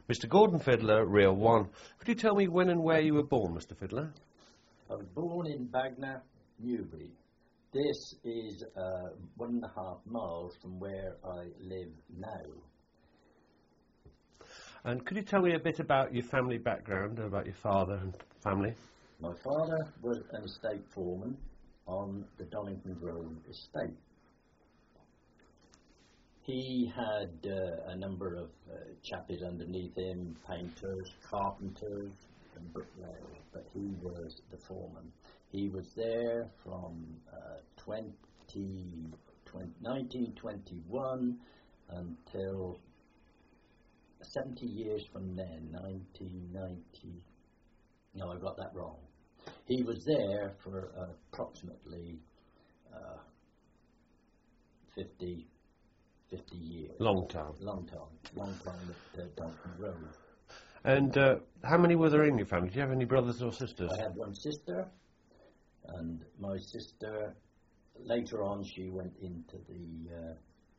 Mr. Gordon Fiddler, Reel 1. Could you tell me when and where you were born, Mr. Fiddler? I was born in Bagnor, Newbury. This is 1.5 miles from where I live now. And could you tell me a bit about your family background, about your father and family? My father was an estate foreman on the Donington Road estate. He had a number of chappies underneath him, painters, carpenters and bricklayers, but he was the foreman. He was there from 1921 until 70 years from then, 1990. No, I got that wrong. He was there for approximately 50 years. Long time. Long time at Donington Road. And how many were there in your family? Do you have any brothers or sisters? I had one sister, and my sister, later on, she went into the...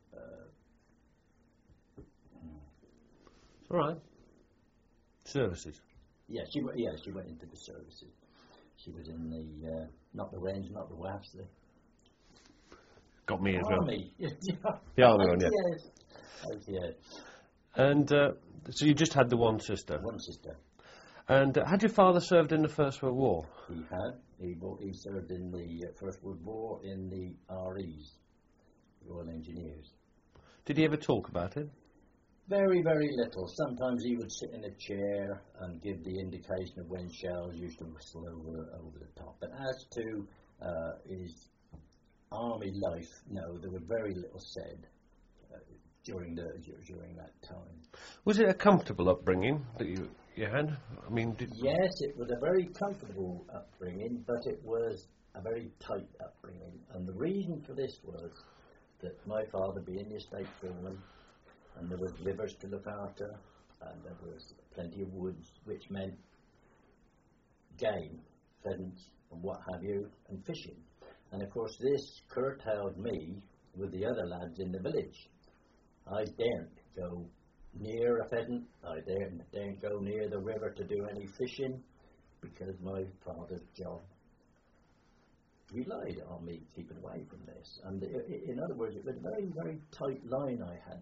All right. Services. Yeah, she went into the services. She was in the, not the Wrens, not the WAFs, the... Got me as Army. well. The Army one, yeah. Yes. And so you just had the one sister? One sister. And had your father served in the First World War? He had. He served in the First World War in the REs, Royal Engineers. Did he ever talk about it? Very, very little. Sometimes he would sit in a chair and give the indication of when shells used to whistle over the top. But as to his army life, no, there was very little said during that time. Was it a comfortable upbringing that you had? I mean, yes, it was a very comfortable upbringing, but it was a very tight upbringing. And the reason for this was that my father, being the estate foreman, and there was rivers to look after, and there was plenty of woods, which meant game, pheasants, and what have you, and fishing. And of course this curtailed me with the other lads in the village. I daren't go near a pheasant, I daren't go near the river to do any fishing, because my father's job relied on me keeping away from this. And in other words, it was a very, very tight line I had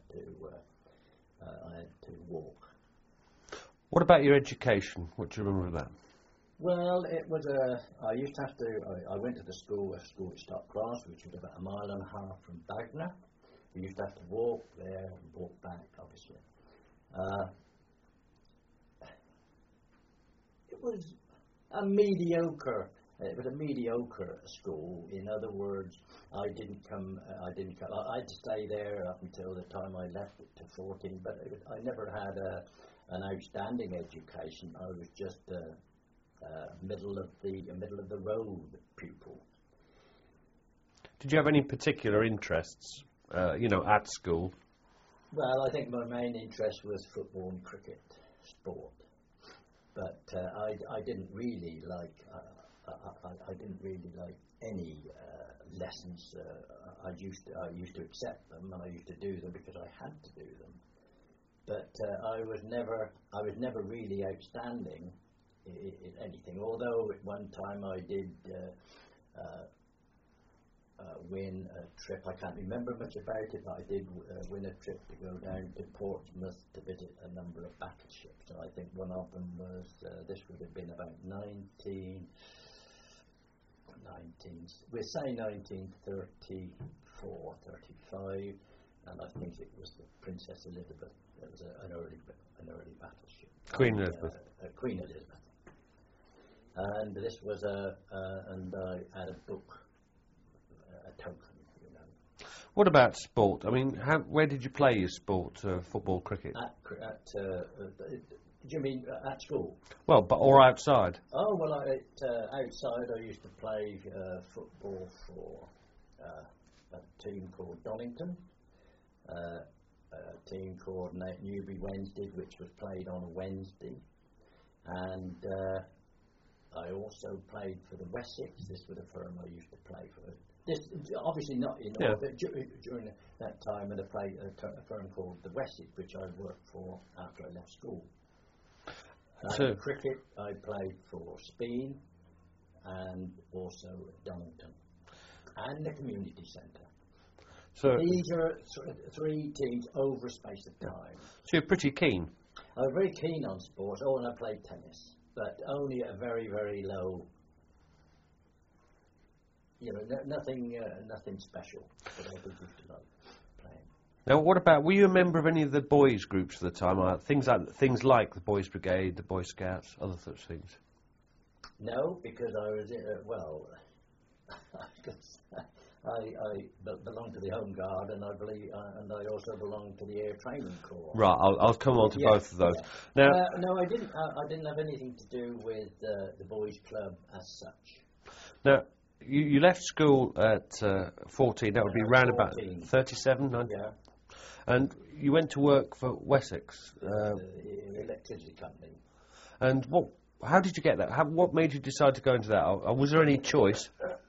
to walk. What about your education? What do you remember of that? Well, it was I used to have to, I went to the school at Stockcross, which was about 1.5 miles from Bagnor. We used to have to walk there and walk back, obviously. It was a mediocre school. In other words, I had to stay there up until the time I left it to 14, but I never had an outstanding education. I was just a middle of the road pupil. Did you have any particular interests, at school? Well, I think my main interest was football and cricket, sport. But I didn't really like any lessons. I used to accept them, and I used to do them because I had to do them. But I was never really outstanding in anything. Although at one time I did win a trip. I can't remember much about it, but I did win a trip to go down to Portsmouth to visit a number of battleships. And I think one of them was, this would have been about 1934, 35, and I think it was the Princess Elizabeth. It was an early battleship. Queen Elizabeth. Queen Elizabeth. And this was and I had a book, a token, What about sport? I mean, where did you play your sport? Football, cricket? Do you mean at school? Well, or outside? Oh, well, outside I used to play football for a team called Donington, a team called Newbury Wednesday, which was played on a Wednesday, and I also played for the Wessex. This was the firm I used to play for. obviously not in Yeah. all, but during that time, I played a firm called the Wessex, which I worked for after I left school. So- In cricket, I played for Speen and also Donington and the community centre. So These are three teams over a space of time. you're pretty keen. I was very keen on sports. Oh, and I played tennis, but only at a very, very low. You know, nothing special. But I did used to like playing. Now, what about, were you a member of any of the boys' groups at the time? Things like the Boys' Brigade, the Boy Scouts, other such things? No, because I was I belong to the Home Guard, and I believe, and I also belong to the Air Training Corps. Right, I'll come on to both of those. Yeah. Now, No, I didn't. I didn't have anything to do with the boys' club as such. now you left school at 14. That would be round about 14. 37, Yeah, and you went to work for Wessex. the electricity company. And how did you get that? What made you decide to go into that? Was there any choice?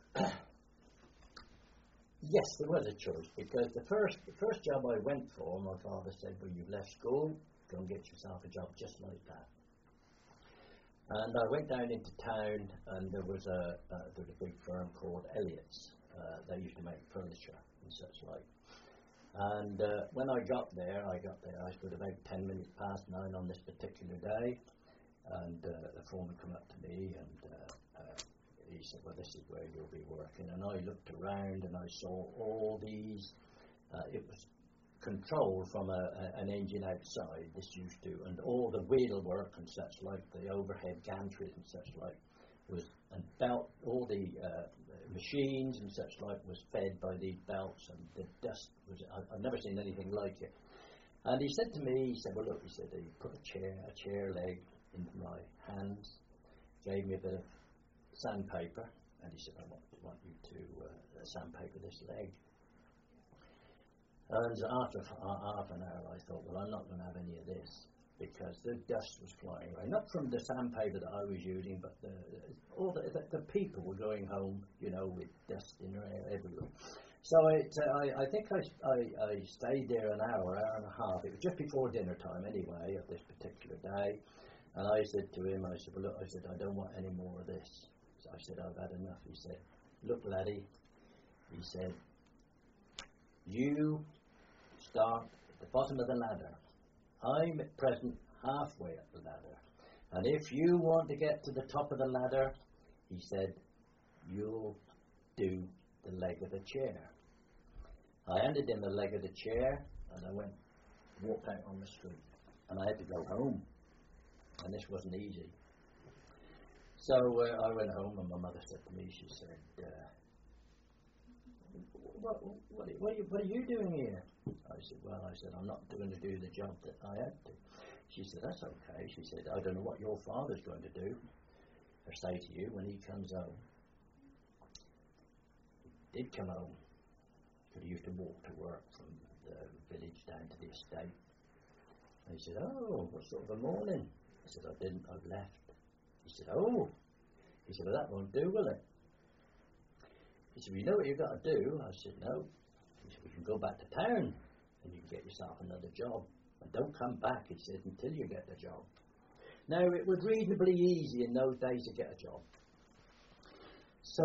Yes, there was a choice, because the first job I went for, my father said, "Well, you've left school, go and get yourself a job just like that." And I went down into town, and there was a big firm called Elliott's. They used to make furniture and such like. And when I got there, I stood about 10 minutes past 9 on this particular day, and the foreman came up to me and he said, "Well, this is where you'll be working." And I looked around and I saw all these, it was controlled from an engine outside, this used to, and all the wheel work and such like, the overhead gantries and such like, and all the machines and such like was fed by these belts, and the dust was, I've never seen anything like it. And he said to me, he said, "Well, look," he said, he put a chair leg into my hands, gave me a bit of sandpaper, and he said, "I want you to sandpaper this leg." And after half an hour, I thought, well, I'm not going to have any of this, because the dust was flying away. Not from the sandpaper that I was using, but the people were going home, you know, with dust in their hair everywhere. So I think I stayed there an hour and a half. It was just before dinner time anyway of this particular day. And I said to him, I said, "Well, look," I said, "I don't want any more of this." So I said, "I've had enough." He said, "Look, laddie," he said, "you start at the bottom of the ladder. I'm at present halfway up the ladder. And if you want to get to the top of the ladder," he said, "you'll do the leg of the chair." I handed him the leg of the chair, and I walked out on the street. And I had to go home. And this wasn't easy. So I went home, and my mother said to me, she said, what are you doing here?" I said, "Well," I said, "I'm not going to do the job that I had to." She said, "That's okay." She said, "I don't know what your father's going to do or say to you when he comes home." He did come home, but he used to walk to work from the village down to the estate. And he said, "Oh, what sort of a morning?" I said, "I didn't, I've left." He said, "Oh." He said, "Well, that won't do, will it?" He said, "Well, you know what you've got to do?" I said, "No." He said, "We can go back to town and you can get yourself another job. And don't come back," he said, "until you get the job." Now, it was reasonably easy in those days to get a job. So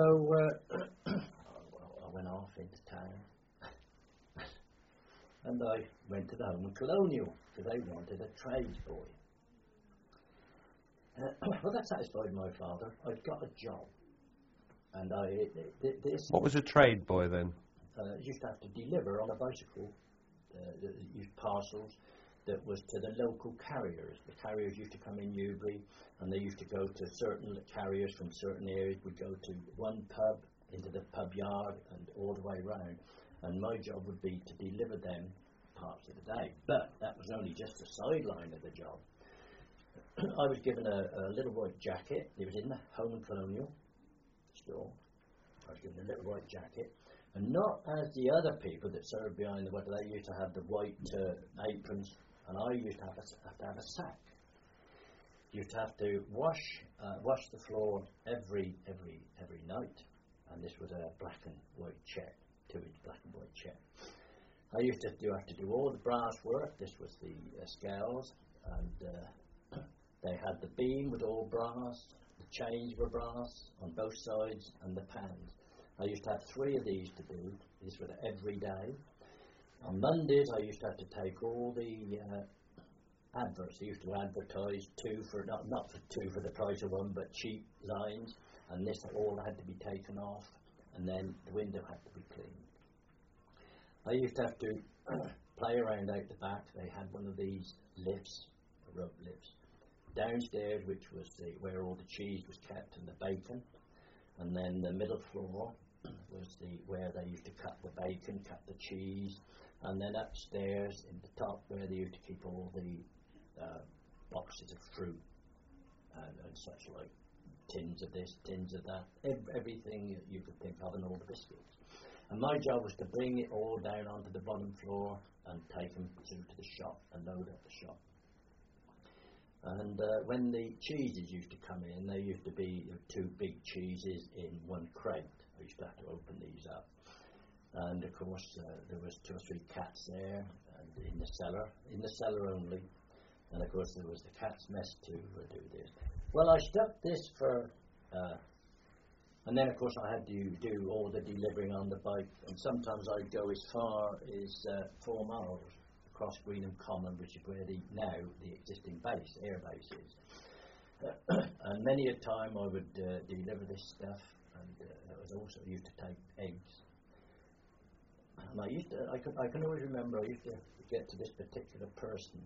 I went off into town and I went to the Home and Colonial because they wanted a tradesboy. Well, that satisfied my father. I'd got a job. And What was a trade boy then? Used to have to deliver on a bicycle parcels that was to the local carriers. The carriers used to come in Newbury, and they used to go to certain carriers from certain areas. Would go to one pub, into the pub yard, and all the way round. And my job would be to deliver them parts of the day. But that was only just the sideline of the job. I was given a little white jacket. It was in the Home and Colonial store. I was given a little white jacket. And not as the other people that served behind the water, they used to have the white aprons, and I used to have to have a sack. You used to have to wash the floor every night, and this was a black and white check, 2-inch black and white check. I used to have to do all the brass work. This was the scales, and they had the beam with all brass, the chains were brass on both sides, and the pans. I used to have 3 of these to do. This was every day. On Mondays, I used to have to take all the adverts. They used to advertise 2 for not for 2 for the price of 1, but cheap lines, and this all had to be taken off, and then the window had to be cleaned. I used to have to play around out the back. They had one of these lifts, rope lifts, downstairs, which was where all the cheese was kept and the bacon, and then the middle floor was where they used to cut the bacon, cut the cheese, and then upstairs in the top where they used to keep all the boxes of fruit and such like, tins of this, tins of that, everything you could think of, and all the biscuits. And my job was to bring it all down onto the bottom floor and take them through to the shop and load up the shop. And when the cheeses used to come in, there used to be 2 big cheeses in 1 crate. I used to have to open these up. And of course, there was 2 or 3 cats there, and in the cellar only. And of course, there was the cat's mess to do this. Well, I stuck this for, and then of course I had to do all the delivering on the bike, and sometimes I'd go as far as 4 miles across Greenham Common, which is where the existing base, air base is. And many a time I would deliver this stuff, and I was also used to take eggs. And I can always remember, I used to get to this particular person,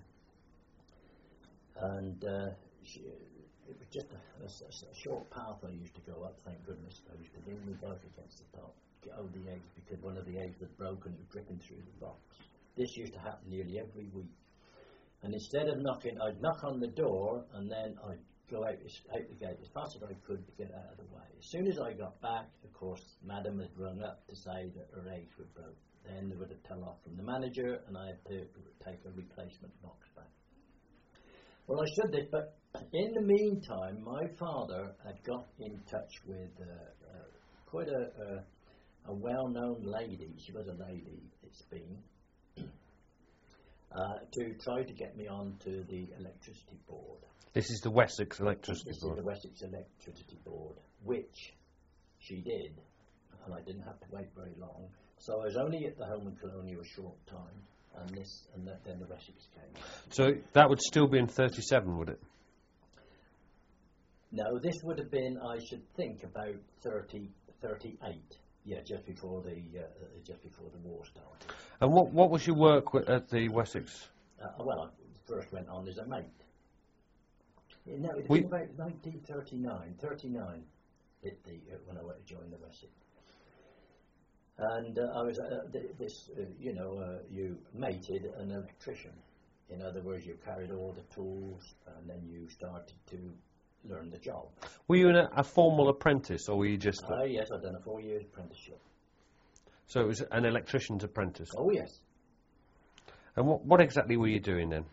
and it was just a short path I used to go up, thank goodness. I used to lean my bike against the top, get over the eggs, because one of the eggs was broken, it was dripping through the box. This used to happen nearly every week. And instead of knocking, I'd knock on the door, and then I'd go out the gate as fast as I could to get out of the way. As soon as I got back, of course, Madam had rung up to say that her eggs were broke. Then there was a tell-off from the manager, and I had to take a replacement box back. Well, I stood this, but in the meantime, my father had got in touch with quite a well-known lady. She was a lady, it's been, to try to get me onto the electricity board. This is the Wessex Electricity Board. This is the Wessex Electricity Board, which she did, and I didn't have to wait very long. So I was only at the Home and Colonial a short time, and then the Wessex came. So that would still be in 37, would it? No, this would have been, I should think, about 38. Yeah, just before the war started. And what was your work at the Wessex? Well, I first went on as a mate. No, it was about 1939. 39 when I went to join the Wessex. And I was you mated an electrician. In other words, you carried all the tools, and then you started to learn the job. Were you a formal apprentice, or were you just... Yes, I've done a 4 years apprenticeship. So it was an electrician's apprentice? Oh, yes. And what exactly were you doing then?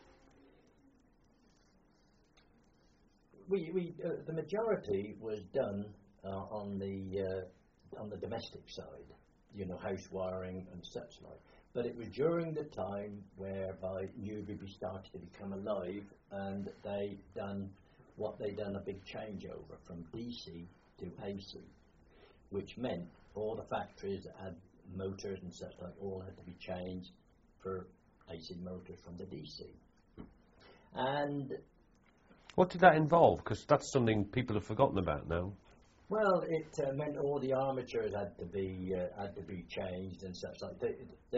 The majority was done on the domestic side, house wiring and such like. But it was during the time whereby Newbury started to become alive, and they'd done a big changeover from DC to AC, which meant all the factories that had motors and such like all had to be changed for AC motors from the DC. And what did that involve? Because that's something people have forgotten about now. Well, it meant all the armatures had to be changed and such like.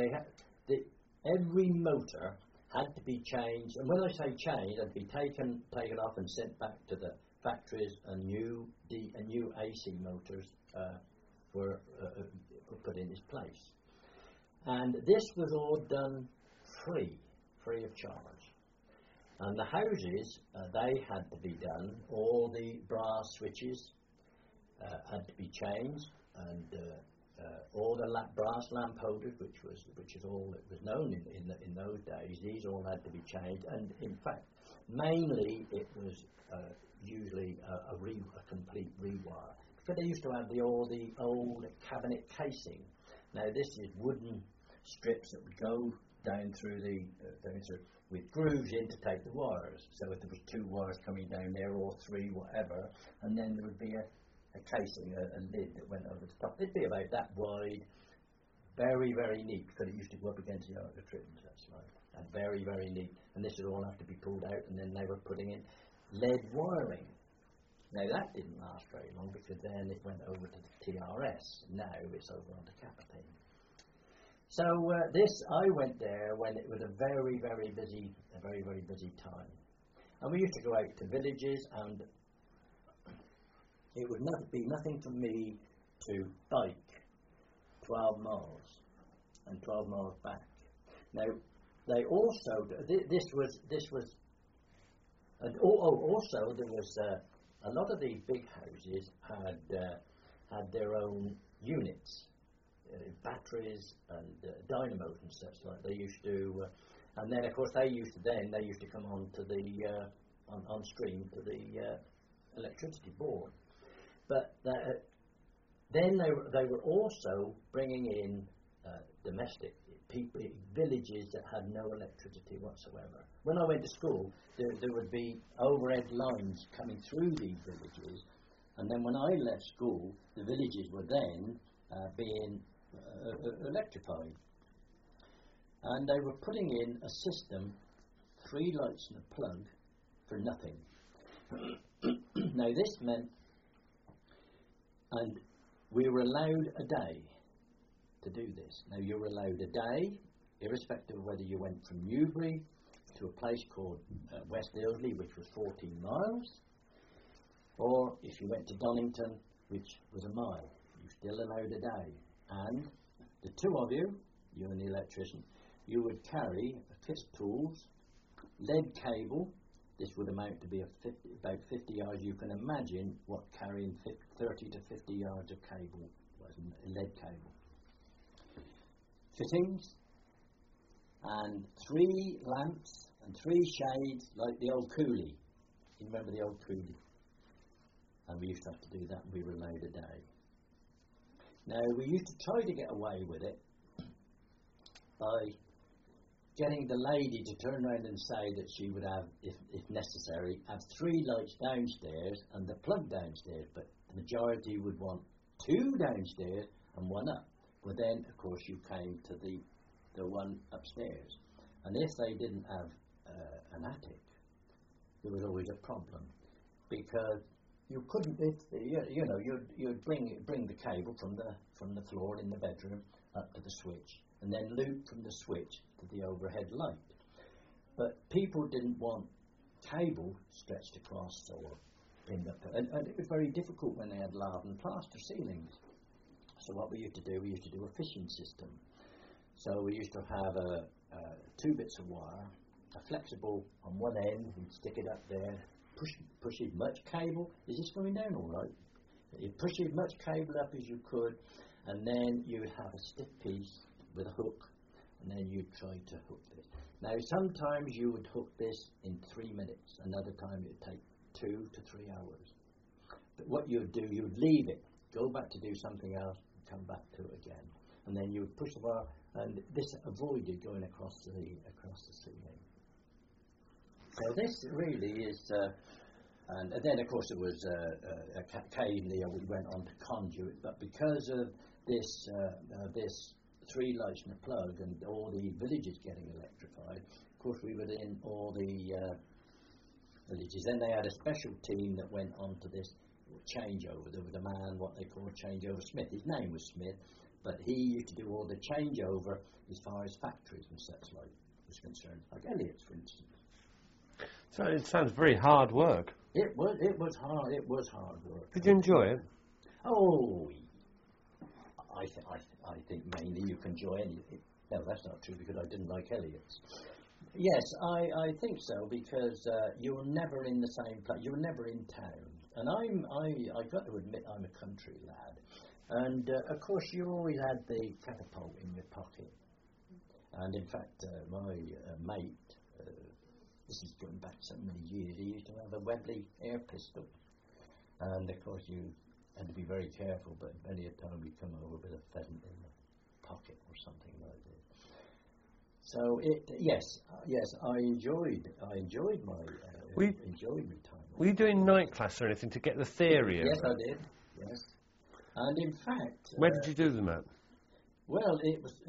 Every motor had to be changed, and when I say changed, it had to be taken off and sent back to the factories, and new AC motors were put in its place. And this was all done free of charge. And the houses, they had to be done. All the brass switches had to be changed, and all the brass lamp holders, which is all that was known in those days. These all had to be changed, and in fact, mainly it was usually a complete rewire. because they used to have all the old cabinet casing. Now this is wooden strips that would go down through with grooves in to take the wires. So if there was 2 wires coming down there, or 3, whatever, and then there would be a casing, a lid that went over the top. It'd be about that wide, very, very neat, because it used to go up against the Ark of Triton, that's right. And very, very neat. And this would all have to be pulled out, and then they were putting in lead wiring. Now that didn't last very long, because then it went over to the TRS. Now it's over onto Capitine. So I went there when it was a very, very busy time. And we used to go out to villages, and it would be nothing for me to bike 12 miles and 12 miles back. Now, they also, also there was a lot of the big houses had their own units. Batteries and dynamos and stuff like they used to, and then of course they used to come on to the on stream to the electricity board. But then they were also bringing in domestic people, villages that had no electricity whatsoever. When I went to school, there would be overhead lines coming through these villages, and then when I left school, the villages were then being electrified, and they were putting in a system, 3 lights and a plug, for nothing. Now this meant, and we were allowed a day to do this. Now you were allowed a day, irrespective of whether you went from Newbury to a place called West Ilsley, which was 14 miles, or if you went to Donington, which was a mile, you still allowed a day. And the 2 of you and the electrician, you would carry fist tools, lead cable. This would amount to be about 50 yards. You can imagine what carrying 30 to 50 yards of cable was, lead cable. Fittings, and 3 lamps and 3 shades, like the old coolie. You remember the old coolie? And we used to have to do that, and we were allowed a day. Now, we used to try to get away with it by getting the lady to turn around and say that she would have, if necessary, have 3 lights downstairs and the plug downstairs, but the majority would want 2 downstairs and 1 up. But then, of course, you came to the one upstairs. And if they didn't have an attic, there was always a problem, because you couldn't, you'd bring the cable from the floor in the bedroom up to the switch, and then loop from the switch to the overhead light. But people didn't want cable stretched across or pinned up, and it was very difficult when they had lard and plaster ceilings. So what we used to do a fishing system. So we used to have 2 bits of wire, a flexible on one end, and stick it up there, push as much cable. Is this going down all right? You push as much cable up as you could, and then you would have a stiff piece with a hook, and then you'd try to hook this. Now sometimes you would hook this in 3 minutes, another time it would take 2 to 3 hours. But what you would do, you would leave it, go back to do something else, and come back to it again. And then you would push the wire, and this avoided going across the ceiling. So this really is, and then of course it was occasionally we went on to conduit, but because of this 3 lights and a plug and all the villages getting electrified, of course we were in all the villages. Then they had a special team that went on to this changeover. There was a man, what they call a changeover Smith. His name was Smith, but he used to do all the changeover as far as factories and such like was concerned, like Elliott's, for instance. So it sounds very hard work. It was hard work. Did you enjoy it? Oh, I think mainly you can enjoy anything. No, that's not true, because I didn't like Elliott's. Yes, I think so, because you were never in the same place. You were never in town. And I got to admit, I'm a country lad. And of course, you always had the catapult in your pocket. And in fact, my mate, this is going back so many years, he used to have a Webley air pistol. And of course, you had to be very careful, but many a time we come over with a pheasant in the pocket or something like that. So yes, I enjoyed my enjoyed my time. Were you doing night class or anything to get the theory? Yes, I did. Yes, and in fact, where did you do them at? Well, it was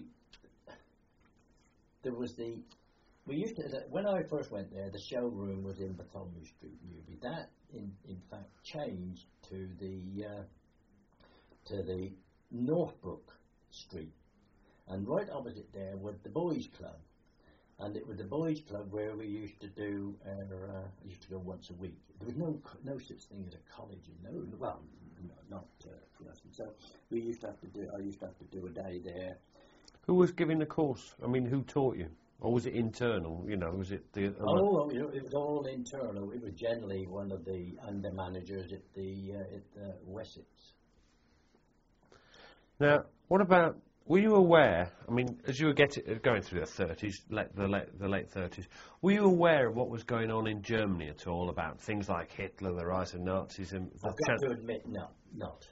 we used to, when I first went there, the showroom was in Bartholomew Street, Newby. That, in fact, changed to the Northbrook Street, and right opposite there was the Boys Club, and it was the Boys Club where we used to do our. I used to go once a week. There was no such thing as a college, not for us. So we used to have to do. I used to have to do a day there. Who was giving the course? I mean, who taught you? Or was it internal? Was it the... it was all internal. It was generally one of the under managers at the Wessex. Now, what about... Were you aware, I mean, as you were going through the 30s, the late 30s, were you aware of what was going on in Germany at all, about things like Hitler, the rise of Nazism? I've got to admit, not.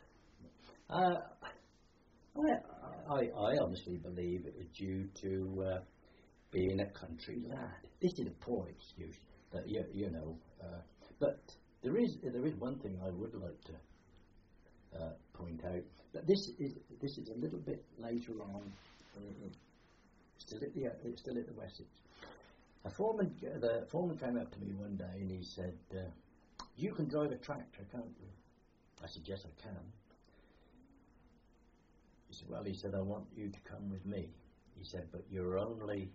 I honestly believe it was due to being a country lad. This is a poor excuse, that but there is one thing I would like to point out. But this is a little bit later on. Still at the Wessex. The foreman came up to me one day and he said, "You can drive a tractor, can't you?" I said, "Yes, I can." He said, "Well," he said, "I want you to come with me." He said, "But you're only,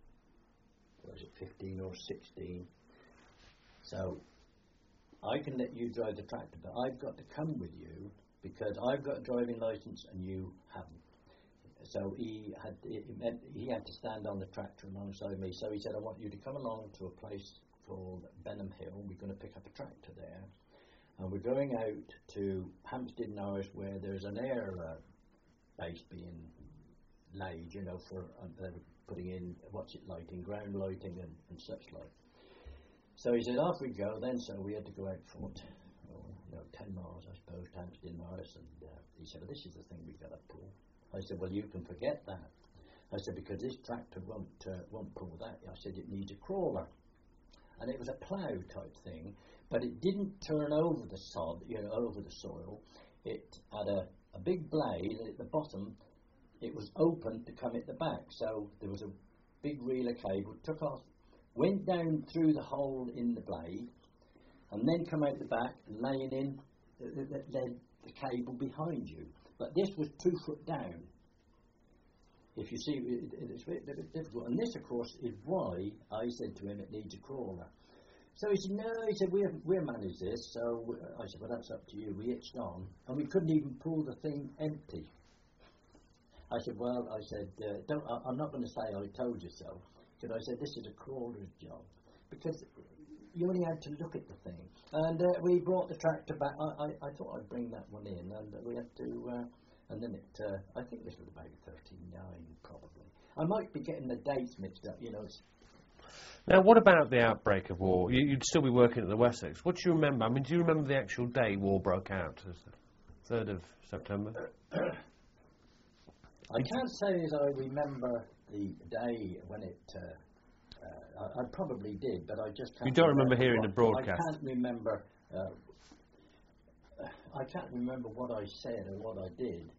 15 or 16? So I can let you drive the tractor, but I've got to come with you because I've got a driving licence and you haven't." So he had to stand on the tractor alongside me. So he said, "I want you to come along to a place called Benham Hill. We're going to pick up a tractor there, and we're going out to Hampstead Norris, where there's an air base being laid, for putting in lighting, ground lighting and such like." So he said, "Off we go then." So we had to go out for 10 miles, I suppose, to Hampstead Norris, and he said, "Well, this is the thing we've got to pull." I said, "Well, you can forget that." I said, "Because this tractor won't pull that." I said, "It needs a crawler." And it was a plough type thing, but it didn't turn over the sod, over the soil. It had a big blade, and at the bottom it was open to come at the back. So there was a big reel of cable, took off, went down through the hole in the blade, and then come out the back and laying in the cable behind you. But this was 2 foot down. If you see, it's a bit difficult. And this, of course, is why I said to him it needs a crawler. So he said, "No," he said, we'll manage this. So I said, "Well, that's up to you." We hitched on, and we couldn't even pull the thing empty. I said, "Well," I said, I'm not going to say I told you so, because I said, "This is a crawler's job." Because you only had to look at the thing. And we brought the tractor back. I thought I'd bring that one in, and we had to, and then I think this was about 39, probably. I might be getting the dates mixed up, Now, what about the outbreak of war? You'd still be working at the Wessex. What do you remember? I mean, do you remember the actual day war broke out? As the 3rd of September? I can't say as I remember the day when it... I probably did, but I just can't... You don't remember hearing the broadcast? I can't remember... I can't remember what I said or what I did.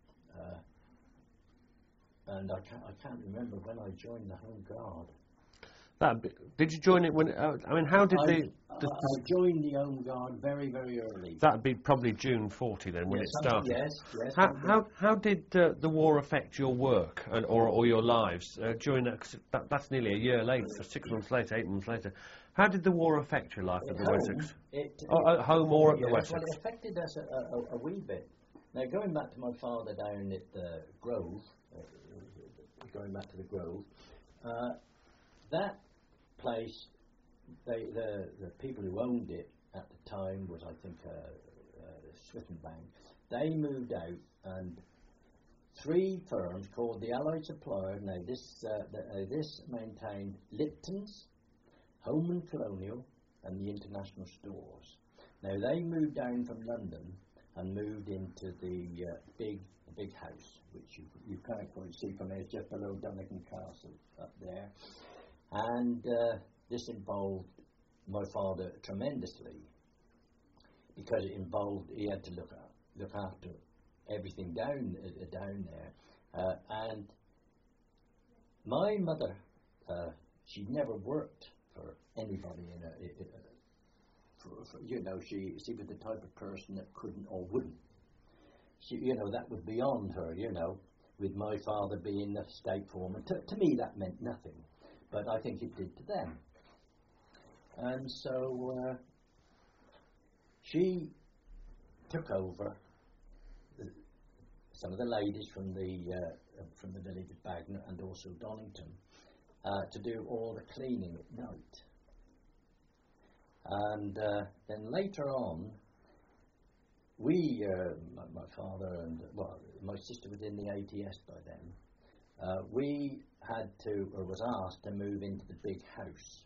And I can't remember when I joined the Home Guard. Did you join it when... how did I joined the Home Guard very, very early. That would be probably June 40 then, when it started. Yes. How did the war affect your work or your lives during that? That's nearly a year later, 6 months later, 8 months later. How did the war affect your life at the Wessex? At home or at the Wessex? Well, it affected us a wee bit. Now, going back to my father down at the Grove, that place, the people who owned it at the time was, I think, Swinton Bank. They moved out, and 3 firms called the Allied Supplier. Now this maintained Lipton's, Home and Colonial, and the International Stores. Now they moved down from London, and moved into the big house, which you can't quite see from there. It's just below Donegal Castle up there. And this involved my father tremendously, because it involved, he had to look after everything down there. And my mother, she'd never worked for anybody you know, she was the type of person that couldn't or wouldn't. She, you know, that was beyond her, you know, with my father being the state foreman. To me, that meant nothing, but I think it did to them. And so she took over some of the ladies from the village of Bagnor and also Donington to do all the cleaning at night. And then later on, we, my father and, well, my sister was in the ATS by then, we had to, or was asked to move into the big house,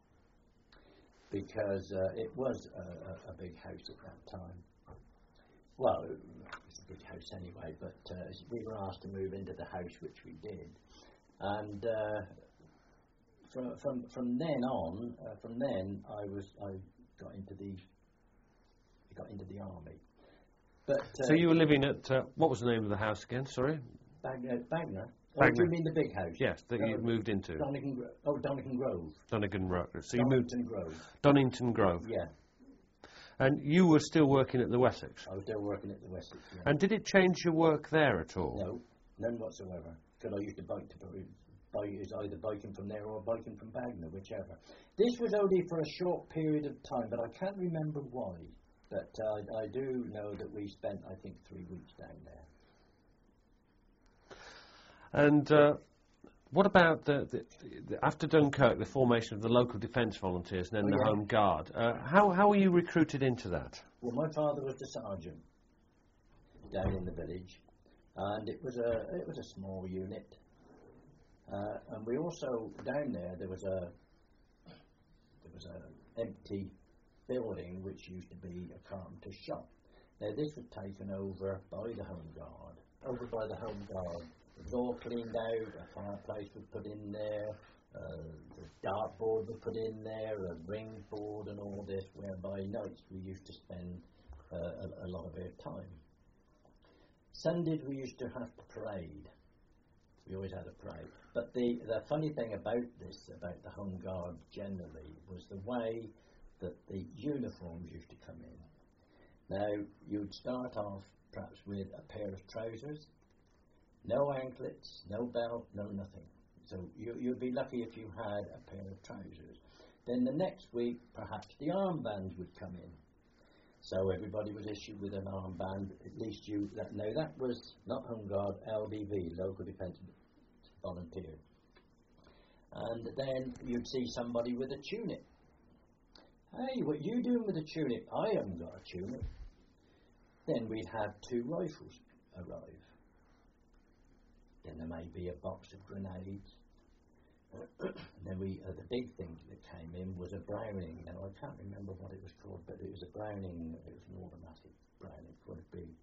because it was a big house at that time. Well, it was a big house anyway, but we were asked to move into the house, which we did. And from then on, I got into the army. But so you were living at what was the name of the house again? Sorry, Bagnor. Oh, do you mean the big house? Yes, that you moved into. Donington Grove. Donington Grove. So you moved Donington Grove. Donington Grove. Yeah. And you were still working at the Wessex? I was still working at the Wessex, yeah. And did it change your work there at all? No, none whatsoever. Because I used to bike either biking from there or biking from Bagnor, whichever. This was only for a short period of time, but I can't remember why. But I do know that we spent, I think, 3 weeks down there. And what about after Dunkirk, the formation of the local defence volunteers and then the Home Guard? How were you recruited into that? Well, my father was the sergeant down in the village, and it was a small unit. And we also down there was a empty building which used to be a carpenter's shop. Now this was taken over by the Home Guard. It was all cleaned out, a fireplace was put in there, the dartboard was put in there, a ring board and all this, whereby nights we used to spend a lot of our time. Sundays we used to have to parade. We always had a parade. But the funny thing about the Home Guard generally, was the way that the uniforms used to come in. Now, you'd start off perhaps with a pair of trousers, no anklets, no belt, no nothing. So you'd be lucky if you had a pair of trousers. Then the next week, perhaps the armbands would come in. So everybody was issued with an armband, at least that was not Home Guard, LDV, Local Defence Volunteer. And then you'd see somebody with a tunic. Hey, what you doing with a tunic? I haven't got a tunic. Then we'd have 2 rifles arrive. Then there may be a box of grenades. And then the big thing that came in was a Browning. Now I can't remember what it was called, but it was a Browning. It was an automatic Browning, quite a big.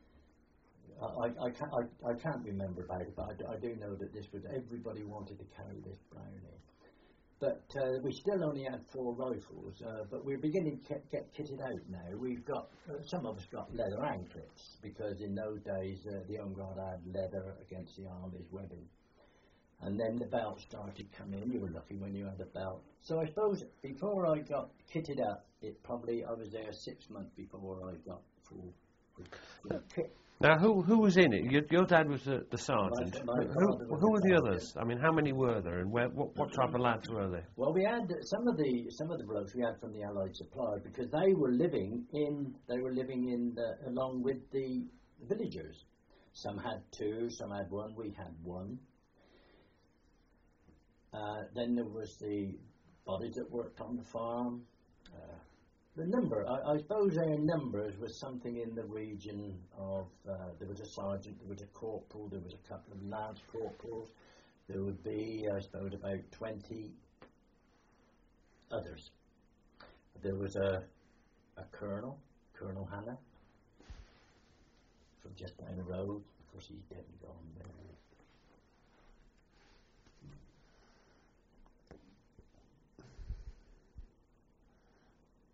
I can't remember about it, but I do know that this was, everybody wanted to carry this Browning. But we still only had 4 rifles, but we're beginning to get kitted out now. We've got, some of us got leather anklets, because in those days the Home Guard had leather against the army's webbing. And then the belt started coming in. You were lucky when you had a belt. So I suppose before I got kitted up, I was there 6 months before I got full kit. Now, who was in it? Your dad was the sergeant. Who were the others? I mean, how many were there, and what type of lads were they? Well, we had some of the blokes we had from the Allied Supply, because they were living along with the villagers. Some had 2, some had 1. We had 1. Then there was the bodies that worked on the farm. The number, I suppose their numbers was something in the region of, there was a sergeant, there was a corporal, there was a couple of lance corporals, there would be, I suppose, about 20 others. There was a colonel, Colonel Hannah, just down the road, because he's dead and gone.